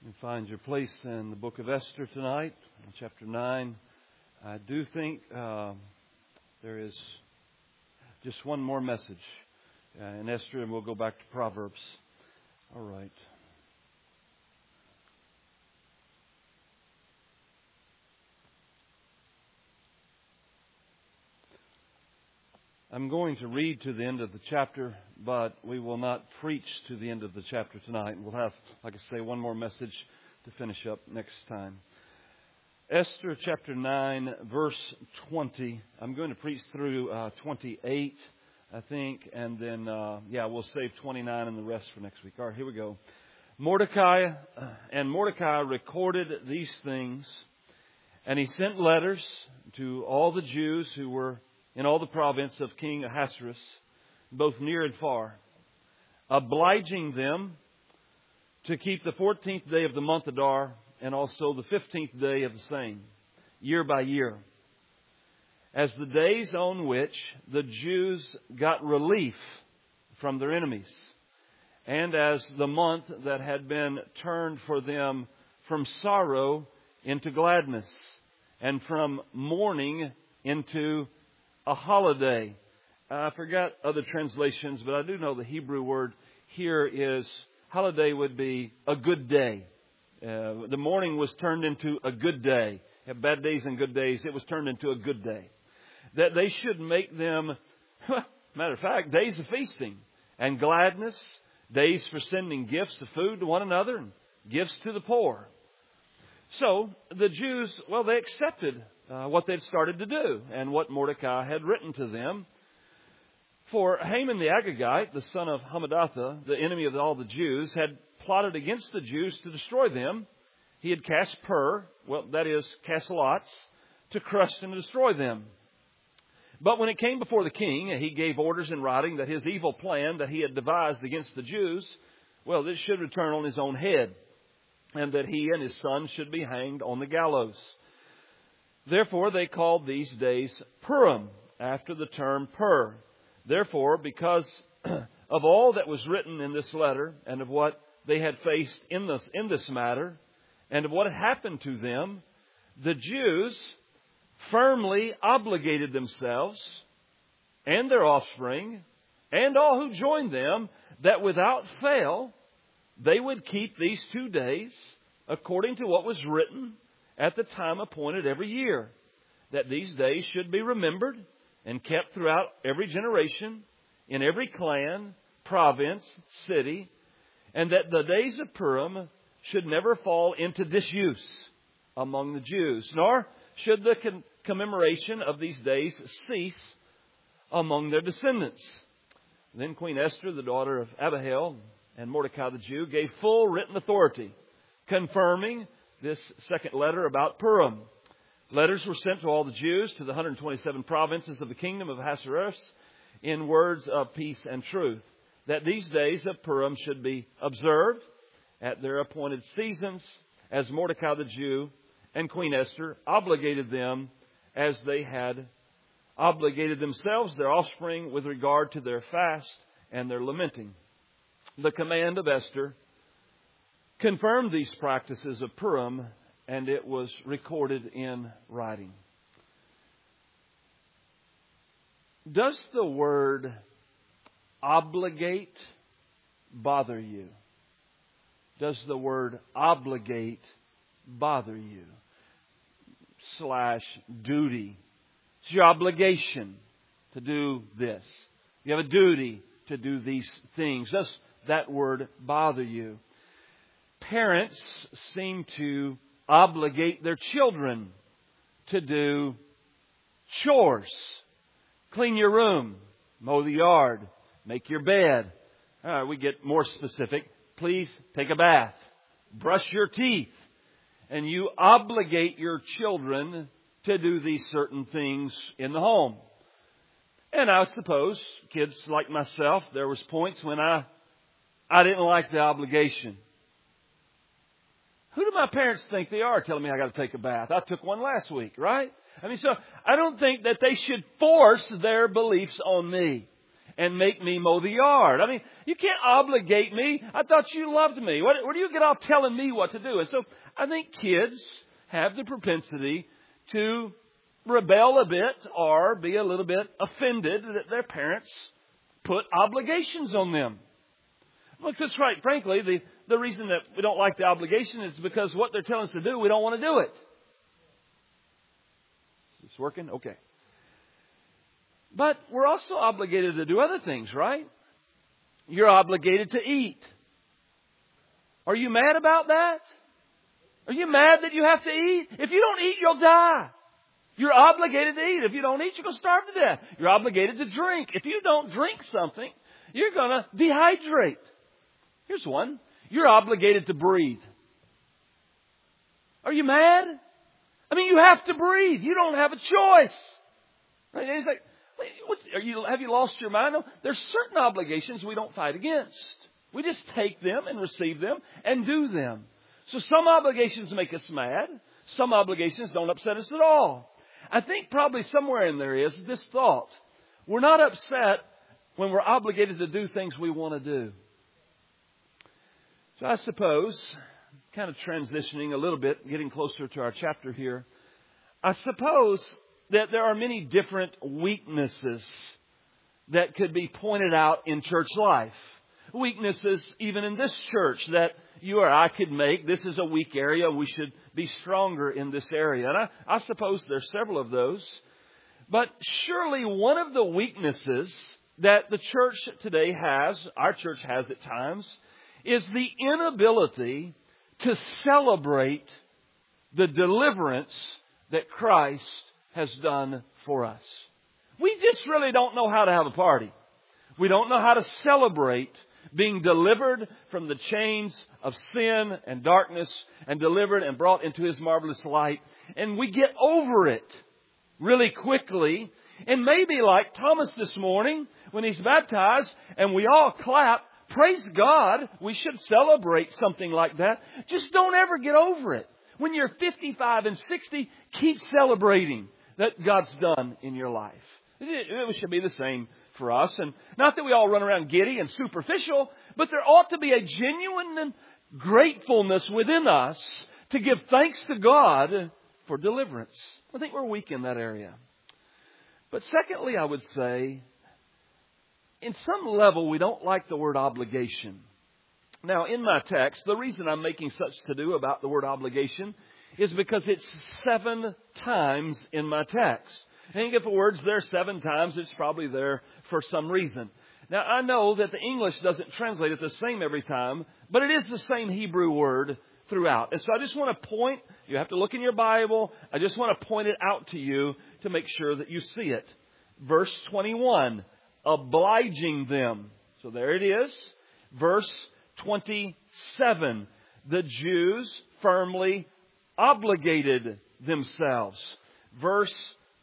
You find your place in the book of Esther tonight, in chapter 9. I do think there is just one more message in Esther, and we'll go back to Proverbs. All right. I'm going to read to the end of the chapter, but we will not preach to the end of the chapter tonight. We'll have, like I say, one more message to finish up next time. Esther chapter 9, verse 20. I'm going to preach through 28, I think, and then, we'll save 29 and the rest for next week. All right, here we go. Mordecai recorded these things, and he sent letters to all the Jews who were in all the province of King Ahasuerus, both near and far, obliging them to keep the 14th day of the month Adar and also the 15th day of the same, year by year, as the days on which the Jews got relief from their enemies, and as the month that had been turned for them from sorrow into gladness, and from mourning into a holiday. I forgot other translations, but I do know the Hebrew word here is, holiday would be a good day. The morning was turned into a good day. You have bad days and good days. It was turned into a good day. That they should make them, matter of fact, days of feasting and gladness, days for sending gifts of food to one another and gifts to the poor. So the Jews, they accepted what they'd started to do and what Mordecai had written to them. For Haman the Agagite, the son of Hammedatha, the enemy of all the Jews, had plotted against the Jews to destroy them. He had cast cast lots to crush and destroy them. But when it came before the king, he gave orders in writing that his evil plan that he had devised against the Jews, this should return on his own head, and that he and his son should be hanged on the gallows. Therefore, they called these days Purim, after the term Pur. Therefore, because of all that was written in this letter, and of what they had faced in this matter, and of what had happened to them, the Jews firmly obligated themselves and their offspring and all who joined them that without fail they would keep these 2 days according to what was written at the time appointed every year, that these days should be remembered and kept throughout every generation, in every clan, province, city, and that the days of Purim should never fall into disuse among the Jews, nor should the commemoration of these days cease among their descendants. Then Queen Esther, the daughter of Abihail, and Mordecai the Jew, gave full written authority, confirming this second letter about Purim. Letters were sent to all the Jews, to the 127 provinces of the kingdom of Ahasuerus, in words of peace and truth, that these days of Purim should be observed at their appointed seasons, as Mordecai the Jew and Queen Esther obligated them, as they had obligated themselves, their offspring, with regard to their fast and their lamenting. The command of Esther confirmed these practices of Purim, and it was recorded in writing. Does the word obligate bother you? Does the word obligate bother you? / duty. It's your obligation to do this. You have a duty to do these things. Does that word bother you? Parents seem to obligate their children to do chores. Clean your room, mow the yard, make your bed. We get more specific. Please take a bath, brush your teeth. And you obligate your children to do these certain things in the home. And I suppose kids like myself, there was points when I didn't like the obligation. Who do my parents think they are telling me I got to take a bath? I took one last week, right? So I don't think that they should force their beliefs on me. and make me mow the yard. I mean, you can't obligate me. I thought you loved me. Where do you get off telling me what to do? And so I think kids have the propensity to rebel a bit or be a little bit offended that their parents put obligations on them. Because, quite frankly, the reason that we don't like the obligation is because what they're telling us to do, we don't want to do it. Is this working? Okay. But we're also obligated to do other things, right? You're obligated to eat. Are you mad about that? Are you mad that you have to eat? If you don't eat, you'll die. You're obligated to eat. If you don't eat, you're going to starve to death. You're obligated to drink. If you don't drink something, you're going to dehydrate. Here's one. You're obligated to breathe. Are you mad? I mean, you have to breathe. You don't have a choice. Right? And he's like, have you lost your mind? No, there's certain obligations we don't fight against. We just take them and receive them and do them. So some obligations make us mad. Some obligations don't upset us at all. I think probably somewhere in there is this thought. We're not upset when we're obligated to do things we want to do. So I suppose, kind of transitioning a little bit, getting closer to our chapter here, I suppose that there are many different weaknesses that could be pointed out in church life. Weaknesses even in this church that you or I could make. This is a weak area. We should be stronger in this area. And I suppose there's several of those. But surely one of the weaknesses that the church today has, our church has at times, is the inability to celebrate the deliverance that Christ has done for us. We just really don't know how to have a party. We don't know how to celebrate being delivered from the chains of sin and darkness and delivered and brought into His marvelous light. And we get over it really quickly. And maybe like Thomas this morning when he's baptized and we all clap, praise God, we should celebrate something like that. Just don't ever get over it. When you're 55 and 60, keep celebrating that God's done in your life. It should be the same for us. And not that we all run around giddy and superficial, but there ought to be a genuine gratefulness within us to give thanks to God for deliverance. I think we're weak in that area. But secondly, I would say, in some level, we don't like the word obligation. Now, in my text, the reason I'm making such to-do about the word obligation is because it's 7 times in my text. And if a word's there 7 times, it's probably there for some reason. Now, I know that the English doesn't translate it the same every time, but it is the same Hebrew word throughout. And so I just want to point, you have to look in your Bible, I just want to point it out to you to make sure that you see it. Verse 21, obliging them. So there it is. Verse 27, the Jews firmly obligated themselves. Verse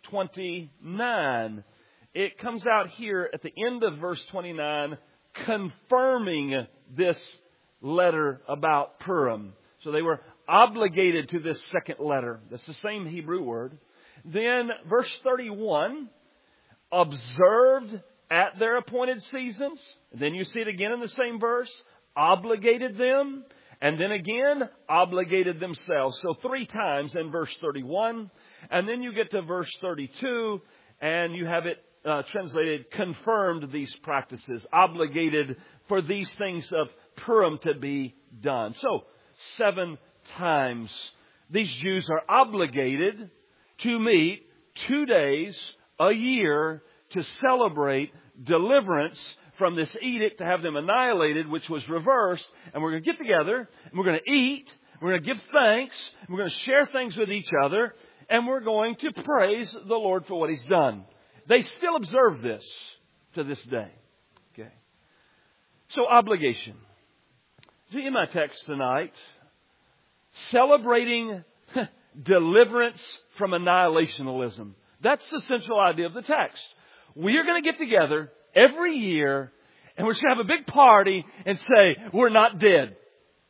29, it comes out here at the end of verse 29, confirming this letter about Purim. So they were obligated to this second letter. That's the same Hebrew word. Then verse 31, observed at their appointed seasons. And then you see it again in the same verse, obligated them. And then again, obligated themselves. So 3 times in verse 31. And then you get to verse 32 and you have it translated, confirmed these practices, obligated for these things of Purim to be done. So 7 times these Jews are obligated to meet 2 days a year to celebrate deliverance from this edict to have them annihilated, which was reversed. And we're going to get together and we're going to eat. We're going to give thanks. We're going to share things with each other. And we're going to praise the Lord for what He's done. They still observe this to this day. Okay. So obligation. See, in my text tonight, celebrating deliverance from annihilationism. That's the central idea of the text. We are going to get together every year and we're going to have a big party and say, we're not dead.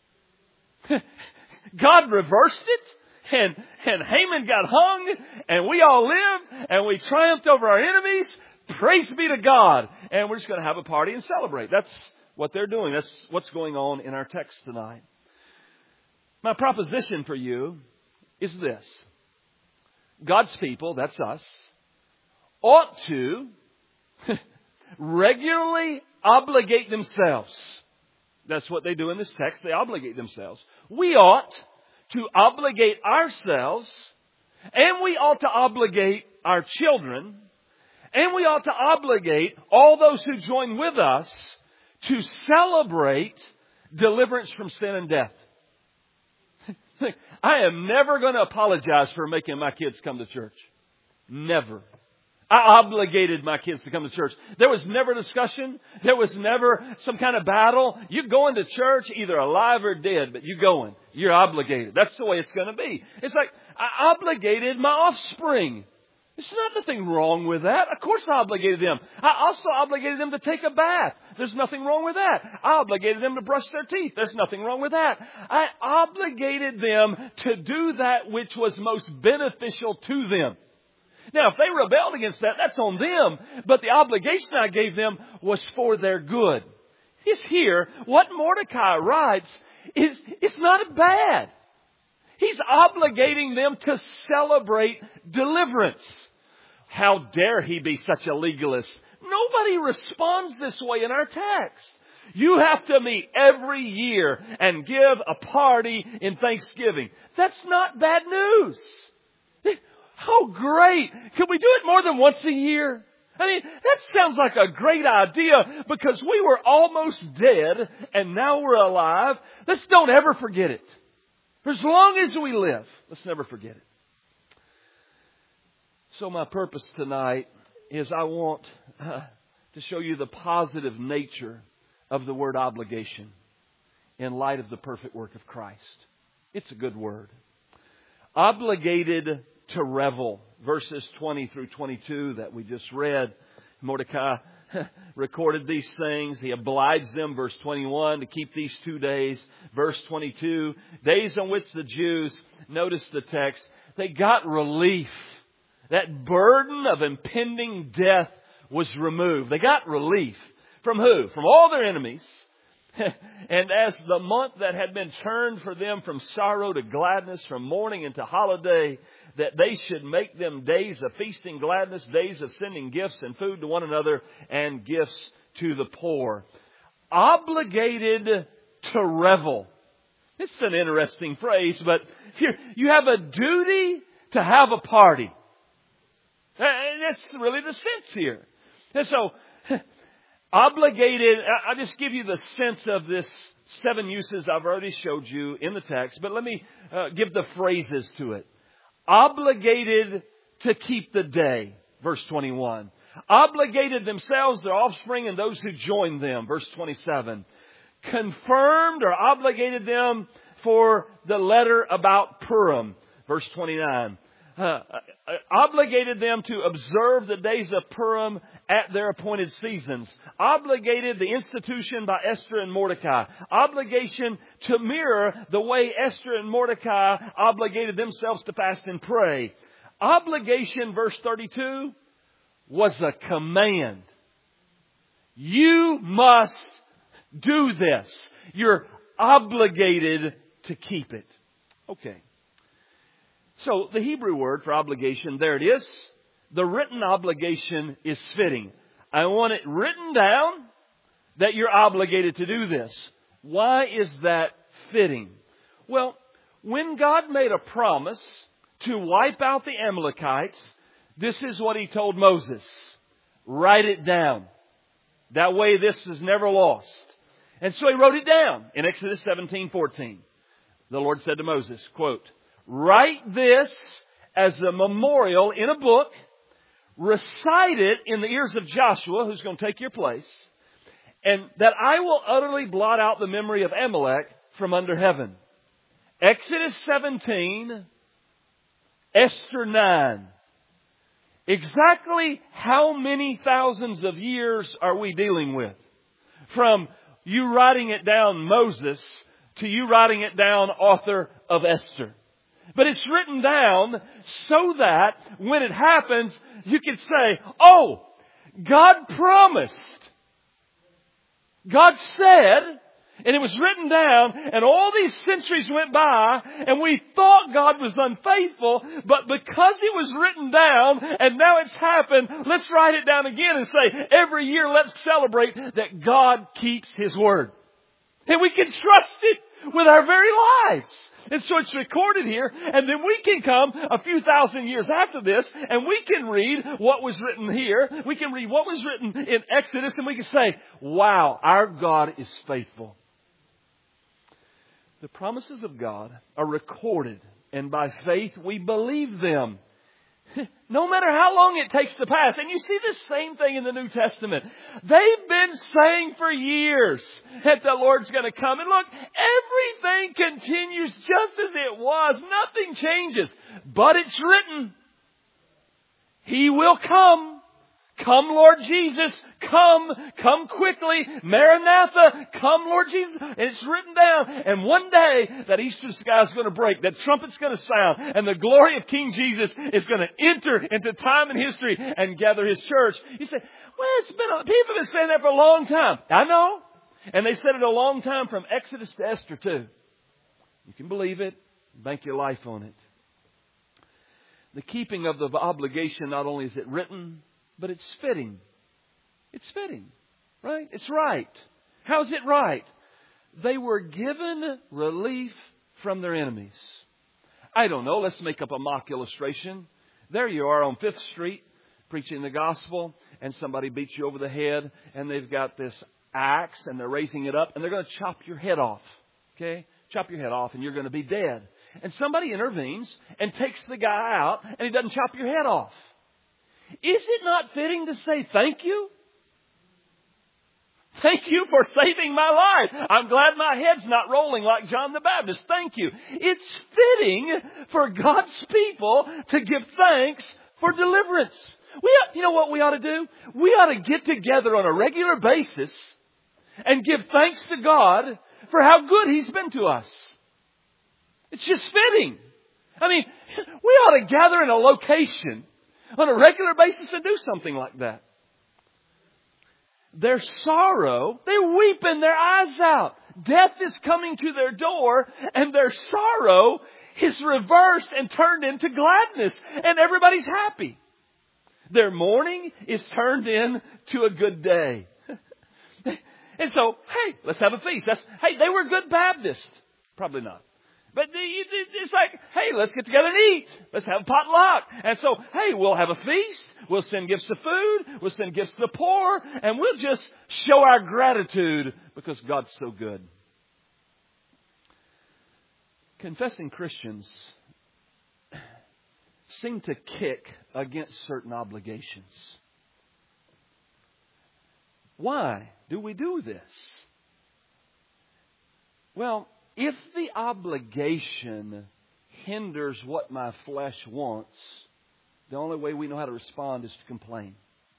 God reversed it. And Haman got hung, and we all lived, and we triumphed over our enemies. Praise be to God. And we're just going to have a party and celebrate. That's what they're doing. That's what's going on in our text tonight. My proposition for you is this. God's people, that's us, ought to regularly obligate themselves. That's what they do in this text. They obligate themselves. We ought to obligate ourselves, and we ought to obligate our children, and we ought to obligate all those who join with us to celebrate deliverance from sin and death. I am never going to apologize for making my kids come to church. Never. I obligated my kids to come to church. There was never discussion. There was never some kind of battle. You're going to church either alive or dead, but you're going. You're obligated. That's the way it's going to be. It's like I obligated my offspring. There's nothing wrong with that. Of course I obligated them. I also obligated them to take a bath. There's nothing wrong with that. I obligated them to brush their teeth. There's nothing wrong with that. I obligated them to do that which was most beneficial to them. Now, if they rebelled against that, that's on them. But the obligation I gave them was for their good. It's here. What Mordecai writes it's not bad. He's obligating them to celebrate deliverance. How dare he be such a legalist? Nobody responds this way in our text. You have to meet every year and give a party in Thanksgiving. That's not bad news. Oh, great. Can we do it more than once a year? I mean, that sounds like a great idea because we were almost dead and now we're alive. Let's don't ever forget it. For as long as we live, let's never forget it. So my purpose tonight is I want to show you the positive nature of the word obligation in light of the perfect work of Christ. It's a good word. Obligated to revel. Verses 20 through 22 that we just read. Mordecai recorded these things. He obliged them, verse 21, to keep these 2 days. Verse 22, days on which the Jews, notice the text, they got relief. That burden of impending death was removed. They got relief. From who? From all their enemies. And as the month that had been turned for them from sorrow to gladness, from mourning into holiday, that they should make them days of feasting gladness, days of sending gifts and food to one another, and gifts to the poor. Obligated to revel. It's an interesting phrase, but here you have a duty to have a party. And that's really the sense here. And so, obligated, I'll just give you the sense of this 7 uses I've already showed you in the text, but let me give the phrases to it. Obligated to keep the day, verse 21. Obligated themselves, their offspring, and those who joined them, verse 27. Confirmed or obligated them for the letter about Purim, verse 29. Obligated them to observe the days of Purim at their appointed seasons. Obligated the institution by Esther and Mordecai. Obligation to mirror the way Esther and Mordecai obligated themselves to fast and pray. Obligation, verse 32, was a command. You must do this. You're obligated to keep it. Okay. So the Hebrew word for obligation, there it is. The written obligation is fitting. I want it written down that you're obligated to do this. Why is that fitting? Well, when God made a promise to wipe out the Amalekites, this is what He told Moses. Write it down. That way this is never lost. And so He wrote it down in Exodus 17:14. The Lord said to Moses, quote, write this as a memorial in a book. Recite it in the ears of Joshua, who's going to take your place. And that I will utterly blot out the memory of Amalek from under heaven. Exodus 17, Esther 9. Exactly how many thousands of years are we dealing with? From you writing it down, Moses, to you writing it down, author of Esther. But it's written down so that when it happens, you can say, oh, God promised. God said, and it was written down, and all these centuries went by, and we thought God was unfaithful, but because it was written down, and now it's happened, let's write it down again and say, every year let's celebrate that God keeps His word. And we can trust it with our very lives. And so it's recorded here, and then we can come a few thousand years after this, and we can read what was written here. We can read what was written in Exodus, and we can say, wow, our God is faithful. The promises of God are recorded, and by faith we believe them. No matter how long it takes to pass. And you see this same thing in the New Testament. They've been saying for years that the Lord's going to come. And look, everything continues just as it was. Nothing changes. But it's written. He will come. Come, Lord Jesus. Come. Come quickly. Maranatha. Come, Lord Jesus. And it's written down. And one day that Easter sky is going to break. That trumpet's going to sound. And the glory of King Jesus is going to enter into time and history and gather His church. You say, well, people have been saying that for a long time. I know. And they said it a long time from Exodus to Esther too. You can believe it. Bank your life on it. The keeping of the obligation, not only is it written, but it's fitting. It's fitting, right? It's right. How's it right? They were given relief from their enemies. I don't know. Let's make up a mock illustration. There you are on 5th Street preaching the gospel, and somebody beats you over the head, and they've got this axe, and they're raising it up, and they're going to chop your head off. Okay? Chop your head off, and you're going to be dead. And somebody intervenes and takes the guy out, and he doesn't chop your head off. Is it not fitting to say thank you? Thank you for saving my life. I'm glad my head's not rolling like John the Baptist. Thank you. It's fitting for God's people to give thanks for deliverance. You know what we ought to do? We ought to get together on a regular basis and give thanks to God for how good He's been to us. It's just fitting. I mean, we ought to gather in a location on a regular basis and do something like that. Their sorrow, they're weeping their eyes out. Death is coming to their door, and their sorrow is reversed and turned into gladness, and everybody's happy. Their mourning is turned into a good day. And so, hey, let's have a feast. Hey, they were good Baptists. Probably not. But it's like, hey, let's get together and eat. Let's have a potluck. And so, hey, we'll have a feast. We'll send gifts of food. We'll send gifts to the poor. And we'll just show our gratitude because God's so good. Confessing Christians seem to kick against certain obligations. Why do we do this? Well, if the obligation hinders what my flesh wants, the only way we know how to respond is to complain.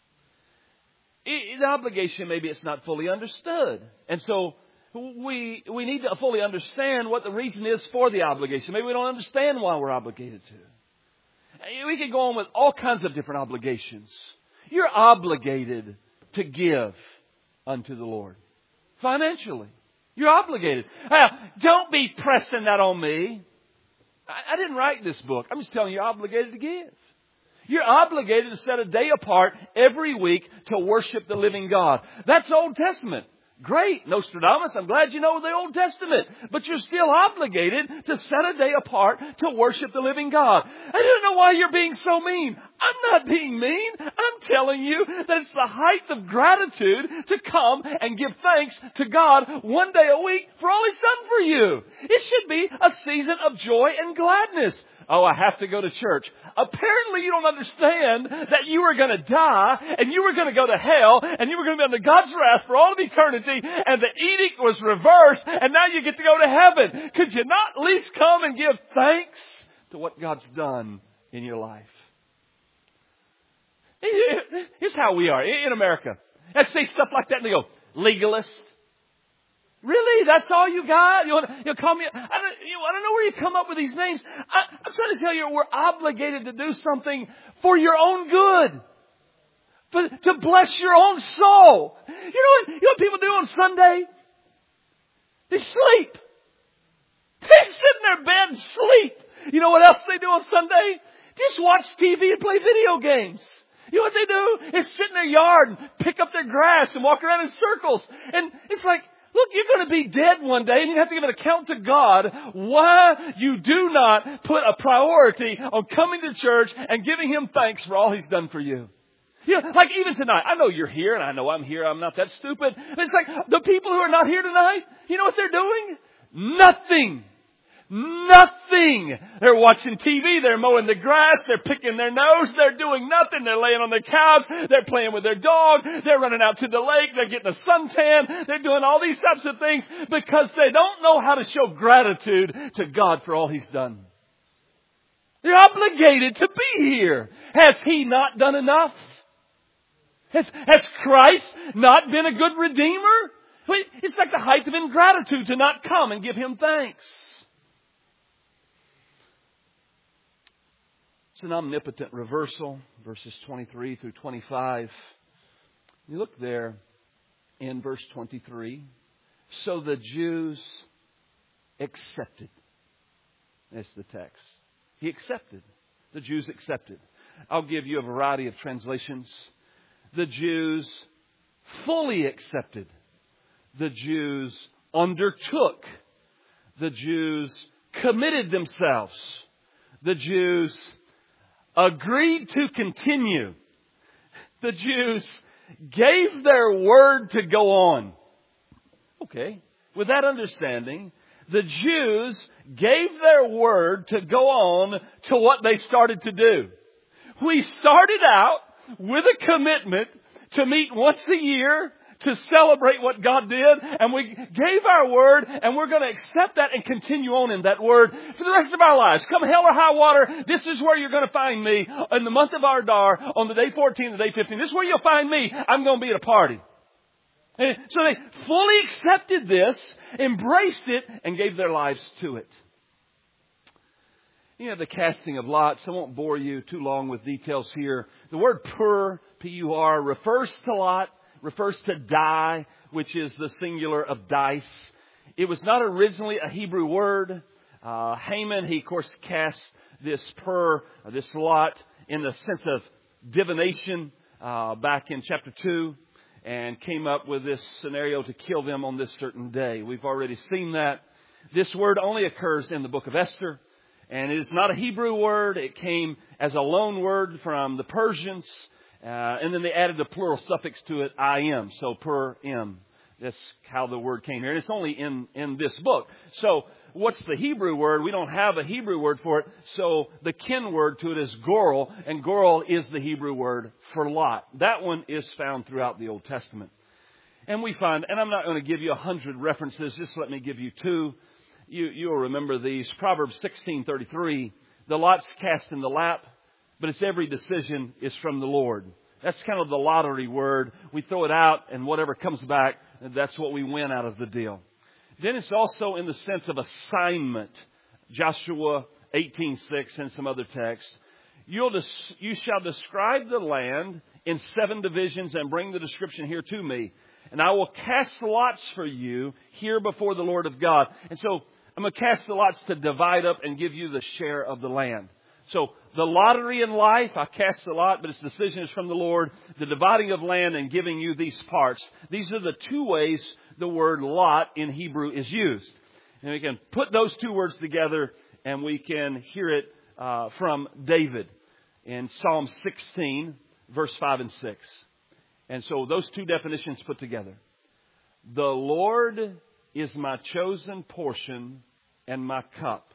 The obligation, maybe it's not fully understood. And so we need to fully understand what the reason is for the obligation. Maybe we don't understand why we're obligated to. We could go on with all kinds of different obligations. You're obligated to give unto the Lord financially. You're obligated. Now, don't be pressing that on me. I didn't write this book. I'm just telling you, you're obligated to give. You're obligated to set a day apart every week to worship the living God. That's Old Testament. Great, Nostradamus, I'm glad you know the Old Testament. But you're still obligated to set a day apart to worship the living God. I don't know why you're being so mean. I'm not being mean. I'm telling you that it's the height of gratitude to come and give thanks to God one day a week for all He's done for you. It should be a season of joy and gladness. Oh, I have to go to church. Apparently you don't understand that you were going to die and you were going to go to hell and you were going to be under God's wrath for all of eternity, and the edict was reversed and now you get to go to heaven. Could you not at least come and give thanks to what God's done in your life? Here's how we are in America. I say stuff like that and they go, legalist. Really? That's all you got? You'll call me? I don't know where you come up with these names. I'm trying to tell you, we're obligated to do something for your own good. to bless your own soul. You know what people do on Sunday? They sleep. They sit in their bed and sleep. You know what else they do on Sunday? Just watch TV and play video games. You know what they do? Is sit in their yard and pick up their grass and walk around in circles. And it's like, look, you're going to be dead one day and you have to give an account to God why you do not put a priority on coming to church and giving Him thanks for all He's done for you. You know, like even tonight, I know you're here and I know I'm here. I'm not that stupid. But it's like the people who are not here tonight, you know what they're doing? Nothing. Nothing. They're watching TV. They're mowing the grass. They're picking their nose. They're doing nothing. They're laying on the couch. They're playing with their dog. They're running out to the lake. They're getting a suntan. They're doing all these types of things because they don't know how to show gratitude to God for all He's done. They're obligated to be here. Has He not done enough? Has Christ not been a good Redeemer? It's like the height of ingratitude to not come and give Him thanks. It's an omnipotent reversal, verses 23 through 25. You look there in verse 23. So the Jews accepted. That's the text. He accepted. The Jews accepted. I'll give you a variety of translations. The Jews fully accepted. The Jews undertook. The Jews committed themselves. The Jews agreed to continue. The Jews gave their word to go on. Okay. With that understanding, the Jews gave their word to go on to what they started to do. We started out with a commitment to meet once a year to celebrate what God did, and we gave our word, and we're going to accept that and continue on in that word for the rest of our lives. Come hell or high water, this is where you're going to find me in the month of Adar on the day 14, the day 15. This is where you'll find me. I'm going to be at a party. And so they fully accepted this, embraced it, and gave their lives to it. You know, the casting of lots. I won't bore you too long with details here. The word pur, P-U-R, refers to lot, refers to die, which is the singular of dice. It was not originally a Hebrew word. Haman, he of course cast this pur, this lot, in the sense of divination back in chapter 2, and came up with this scenario to kill them on this certain day. We've already seen that. This word only occurs in the book of Esther. And it is not a Hebrew word. It came as a loan word from the Persians. And then they added the plural suffix to it, im. So per-im. That's how the word came here. And it's only in this book. So what's the Hebrew word? We don't have a Hebrew word for it. So the kin word to it is goral. And goral is the Hebrew word for lot. That one is found throughout the Old Testament. And we find, and I'm not going to give you 100 references. Just let me give you 2. You'll remember these. Proverbs 16:33. The lot's cast in the lap, but its every decision is from the Lord. That's kind of the lottery word. We throw it out, and whatever comes back, that's what we win out of the deal. Then it's also in the sense of assignment. Joshua 18:6 and some other texts. You shall describe the land in 7 divisions and bring the description here to me. And I will cast lots for you here before the Lord of God. And so I'm going to cast the lots to divide up and give you the share of the land. So the lottery in life, I cast the lot, but its decision is from the Lord. The dividing of land and giving you these parts. These are the 2 ways the word lot in Hebrew is used. And we can put those 2 words together and we can hear it from David in Psalm 16, verse 5 and 6. And so those 2 definitions put together. The Lord is my chosen portion and my cup.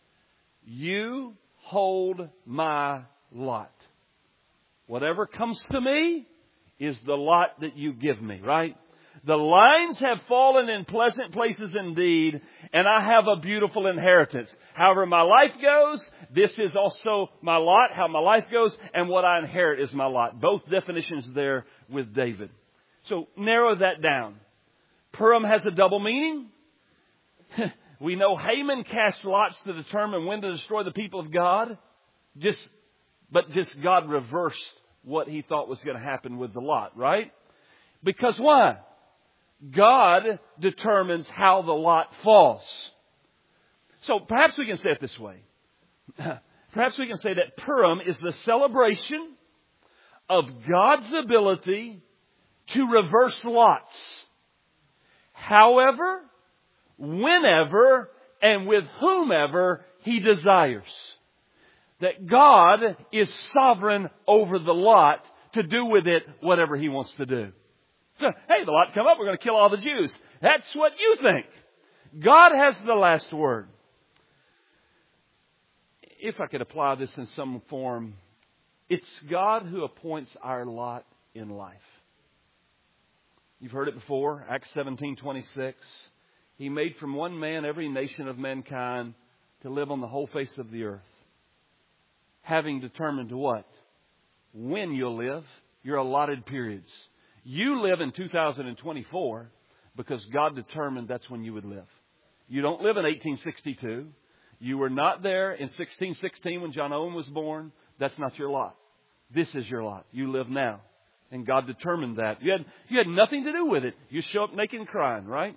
You hold my lot. Whatever comes to me is the lot that you give me, right? The lines have fallen in pleasant places indeed, and I have a beautiful inheritance. However my life goes, this is also my lot, how my life goes, and what I inherit is my lot. Both definitions there with David. So narrow that down. Purim has a double meaning. We know Haman cast lots to determine when to destroy the people of God. Just God reversed what he thought was going to happen with the lot, right? Because why? God determines how the lot falls. So perhaps we can say it this way. Perhaps we can say that Purim is the celebration of God's ability to reverse lots. However, whenever, and with whomever He desires. That God is sovereign over the lot to do with it whatever He wants to do. So, hey, the lot come up, we're going to kill all the Jews. That's what you think. God has the last word. If I could apply this in some form, it's God who appoints our lot in life. You've heard it before, Acts 17:26. He made from one man every nation of mankind to live on the whole face of the earth. Having determined to what? When you'll live, your allotted periods. You live in 2024 because God determined that's when you would live. You don't live in 1862. You were not there in 1616 when John Owen was born. That's not your lot. This is your lot. You live now. And God determined that. You had nothing to do with it. You show up naked and crying, right?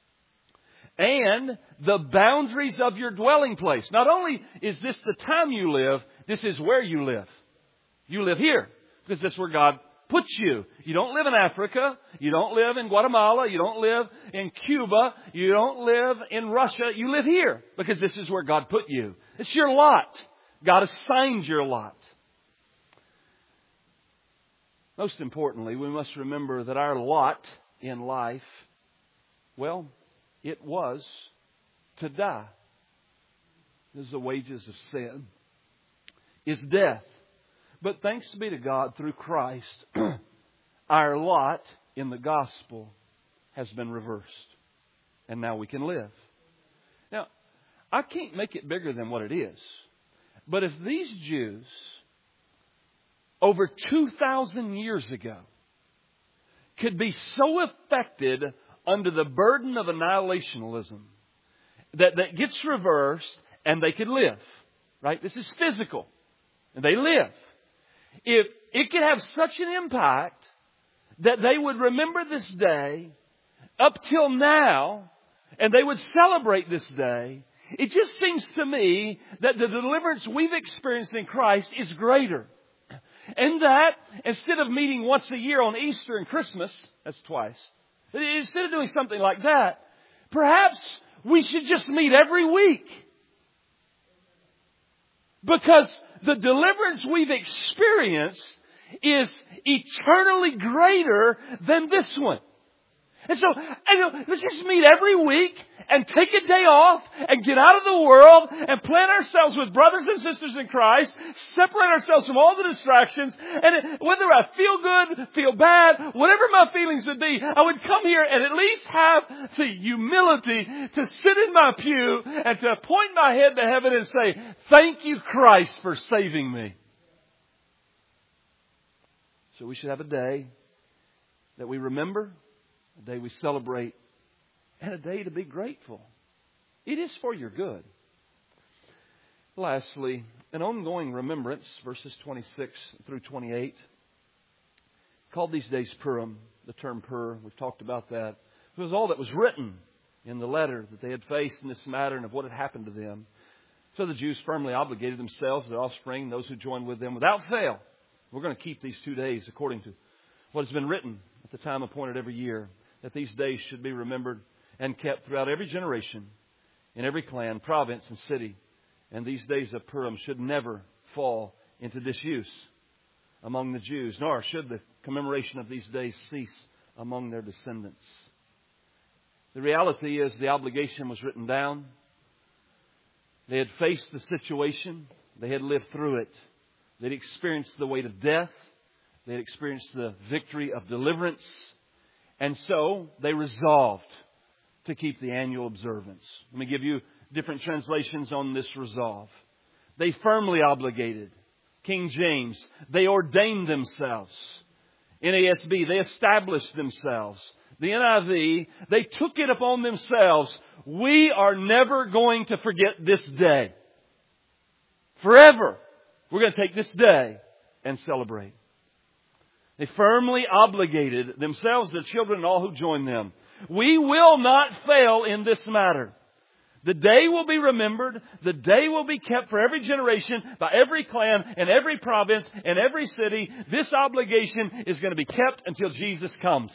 And the boundaries of your dwelling place. Not only is this the time you live, this is where you live. You live here because this is where God puts you. You don't live in Africa. You don't live in Guatemala. You don't live in Cuba. You don't live in Russia. You live here because this is where God put you. It's your lot. God assigned your lot. Most importantly, we must remember that our lot in life, well, it was to die. This is the wages of sin. Is death. But thanks be to God, through Christ, our lot in the gospel has been reversed. And now we can live. Now, I can't make it bigger than what it is. But if these Jews, over 2,000 years ago, could be so affected under the burden of annihilationism that gets reversed and they could live. Right? This is physical. And they live. If it could have such an impact that they would remember this day up till now, and they would celebrate this day, it just seems to me that the deliverance we've experienced in Christ is greater. And that, instead of meeting once a year on Easter and Christmas, that's twice, instead of doing something like that, perhaps we should just meet every week. Because the deliverance we've experienced is eternally greater than this one. And so, let's just meet every week and take a day off and get out of the world and plant ourselves with brothers and sisters in Christ, separate ourselves from all the distractions, and whether I feel good, feel bad, whatever my feelings would be, I would come here and at least have the humility to sit in my pew and to point my head to heaven and say, thank you, Christ, for saving me. So we should have a day that we remember, a day we celebrate, and a day to be grateful. It is for your good. Lastly, an ongoing remembrance, verses 26 through 28. Called these days Purim, the term Pur, we've talked about that. It was all that was written in the letter that they had faced in this matter and of what had happened to them. So the Jews firmly obligated themselves, their offspring, those who joined with them, without fail. We're going to keep these 2 days according to what has been written at the time appointed every year, that these days should be remembered and kept throughout every generation, in every clan, province, and city. And these days of Purim should never fall into disuse among the Jews, nor should the commemoration of these days cease among their descendants. The reality is the obligation was written down. They had faced the situation. They had lived through it. They'd experienced the weight of death. They had experienced the victory of deliverance. And so they resolved to keep the annual observance. Let me give you different translations on this resolve. They firmly obligated. King James, they ordained themselves. NASB, they established themselves. The NIV, they took it upon themselves. We are never going to forget this day. Forever, we're going to take this day and celebrate. They firmly obligated themselves, their children, and all who joined them. We will not fail in this matter. The day will be remembered. The day will be kept for every generation, by every clan, and every province, and every city. This obligation is going to be kept until Jesus comes.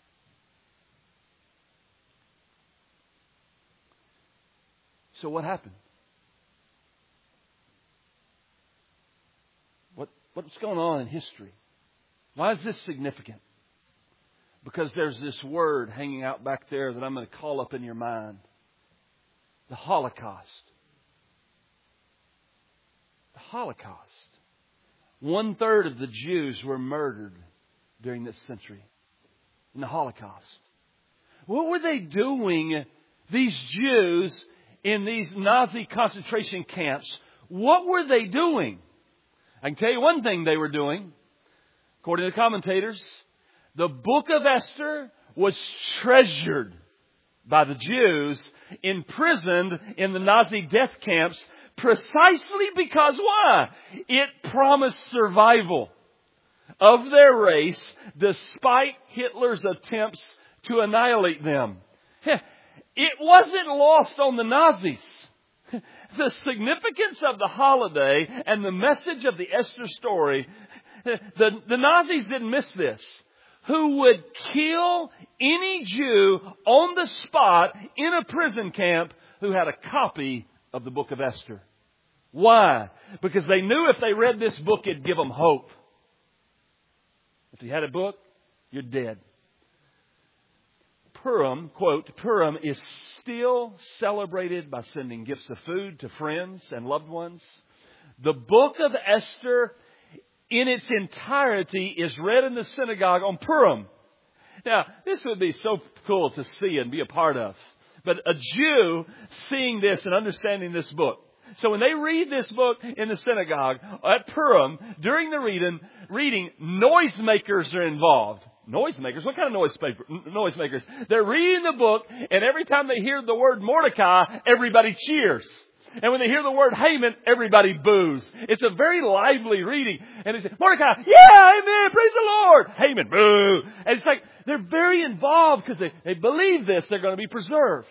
So what happened? What's going on in history? Why is this significant? Because there's this word hanging out back there that I'm going to call up in your mind. The Holocaust. The Holocaust. 1/3 of the Jews were murdered during this century in the Holocaust. What were they doing, these Jews, in these Nazi concentration camps? What were they doing? I can tell you one thing they were doing. According to commentators, the book of Esther was treasured by the Jews imprisoned in the Nazi death camps precisely because why? It promised survival of their race despite Hitler's attempts to annihilate them. It wasn't lost on the Nazis. The significance of the holiday and the message of the Esther story, the Nazis didn't miss this. Who would kill any Jew on the spot in a prison camp who had a copy of the book of Esther. Why? Because they knew if they read this book, it'd give them hope. If you had a book, you're dead. Purim, quote, Purim is still celebrated by sending gifts of food to friends and loved ones. The book of Esther in its entirety is read in the synagogue on Purim. Now, this would be so cool to see and be a part of. But a Jew seeing this and understanding this book. So when they read this book in the synagogue at Purim, during the reading, noisemakers are involved. Noisemakers? What kind of noisemakers? They're reading the book, and every time they hear the word Mordecai, everybody cheers. And when they hear the word Haman, everybody boos. It's a very lively reading. And they say, Mordecai, yeah, amen, praise the Lord. Haman, boo. And it's like they're very involved because they believe this. They're going to be preserved.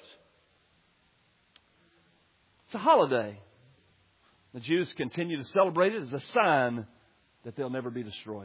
It's a holiday. The Jews continue to celebrate it as a sign that they'll never be destroyed.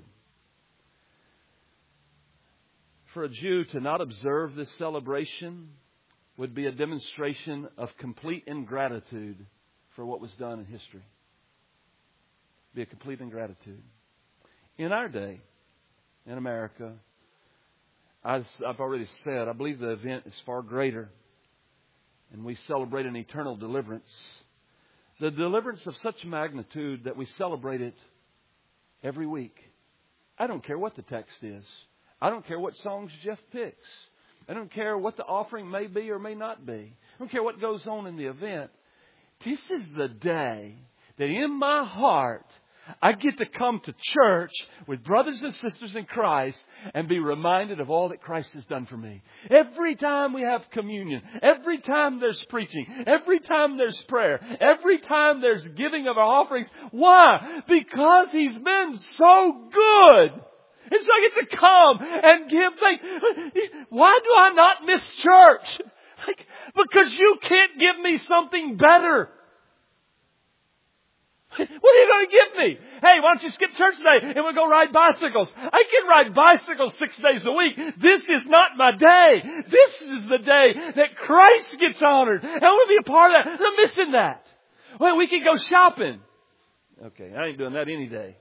For a Jew to not observe this celebration would be a demonstration of complete ingratitude for what was done in history. Be a complete ingratitude. In our day, in America, as I've already said, I believe the event is far greater. And we celebrate an eternal deliverance. The deliverance of such magnitude that we celebrate it every week. I don't care what the text is. I don't care what songs Jeff picks. I don't care what the offering may be or may not be. I don't care what goes on in the event. This is the day that in my heart I get to come to church with brothers and sisters in Christ and be reminded of all that Christ has done for me. Every time we have communion, every time there's preaching, every time there's prayer, every time there's giving of our offerings. Why? Because He's been so good. And so I get to come and give thanks. Why do I not miss church? Because you can't give me something better. What are you going to give me? Hey, why don't you skip church today and we'll go ride bicycles? I can ride bicycles 6 days a week. This is not my day. This is the day that Christ gets honored. And I want to be a part of that. I'm missing that. Well, we can go shopping. Okay, I ain't doing that any day.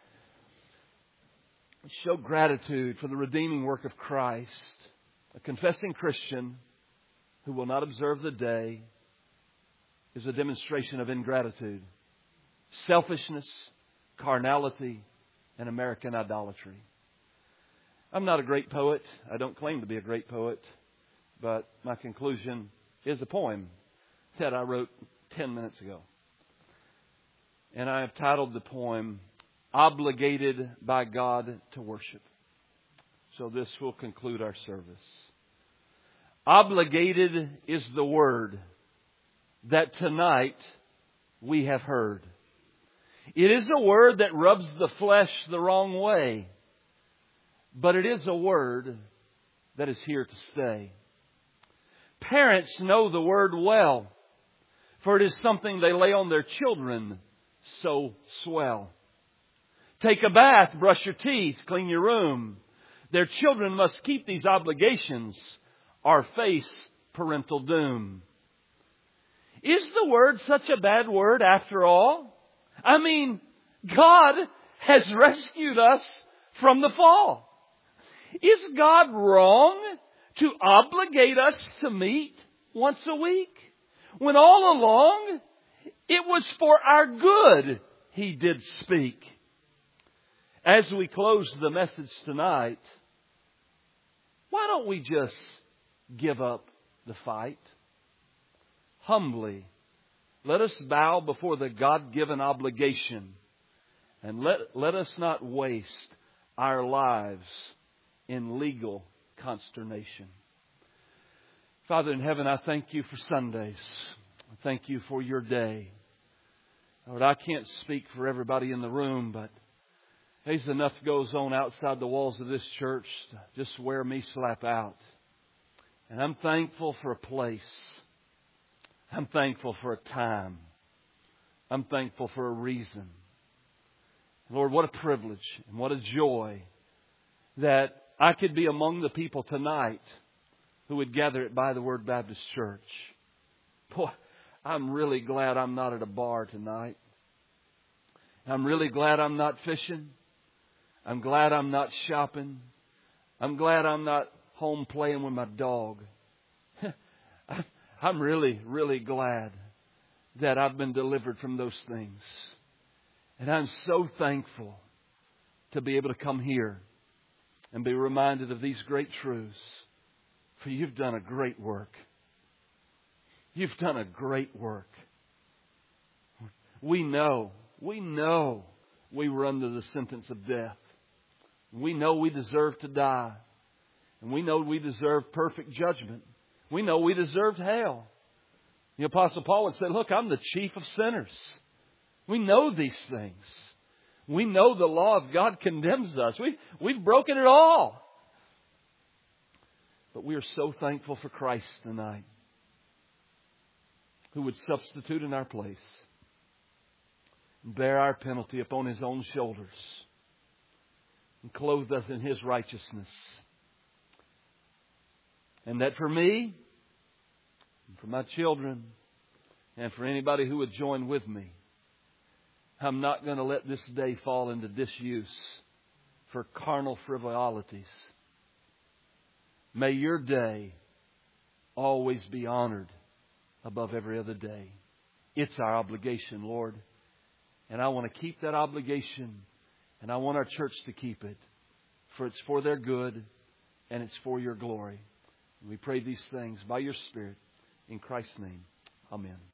Show gratitude for the redeeming work of Christ. A confessing Christian who will not observe the day is a demonstration of ingratitude, selfishness, carnality, and American idolatry. I'm not a great poet. I don't claim to be a great poet. But my conclusion is a poem that I wrote 10 minutes ago. And I have titled the poem, Obligated by God to Worship. So this will conclude our service. Obligated is the word that tonight we have heard. It is a word that rubs the flesh the wrong way. but it is a word that is here to stay. Parents know the word well, for it is something they lay on their children so swell. Take a bath, brush your teeth, clean your room. Their children must keep these obligations or face parental doom. Is the word such a bad word after all? I mean, God has rescued us from the fall. Is God wrong to obligate us to meet once a week, when all along it was for our good He did speak? As we close the message tonight, why don't we just give up the fight? Humbly, let us bow before the God-given obligation, and let us not waste our lives in legal consternation. Father in heaven, I thank You for Sundays. I thank You for Your day. Lord, I can't speak for everybody in the room, but there's enough goes on outside the walls of this church to just wear me slap out. And I'm thankful for a place. I'm thankful for a time. I'm thankful for a reason. Lord, what a privilege and what a joy that I could be among the people tonight who would gather at By the Word Baptist Church. Boy, I'm really glad I'm not at a bar tonight. I'm really glad I'm not fishing. I'm glad I'm not shopping. I'm glad I'm not home playing with my dog. I'm really, really glad that I've been delivered from those things. And I'm so thankful to be able to come here and be reminded of these great truths. For You've done a great work. You've done a great work. We know we were under the sentence of death. We know we deserve to die. And we know we deserve perfect judgment. We know we deserved hell. The Apostle Paul would say, look, I'm the chief of sinners. We know these things. We know the law of God condemns us. We've broken it all. But we are so thankful for Christ tonight, who would substitute in our place and bear our penalty upon His own shoulders and clothe us in His righteousness. And that for me, and for my children, and for anybody who would join with me, I'm not going to let this day fall into disuse for carnal frivolities. May your day always be honored above every other day. It's our obligation, Lord. And I want to keep that obligation. And I want our church to keep it. For it's for their good and it's for Your glory. And we pray these things by Your Spirit. In Christ's name. Amen.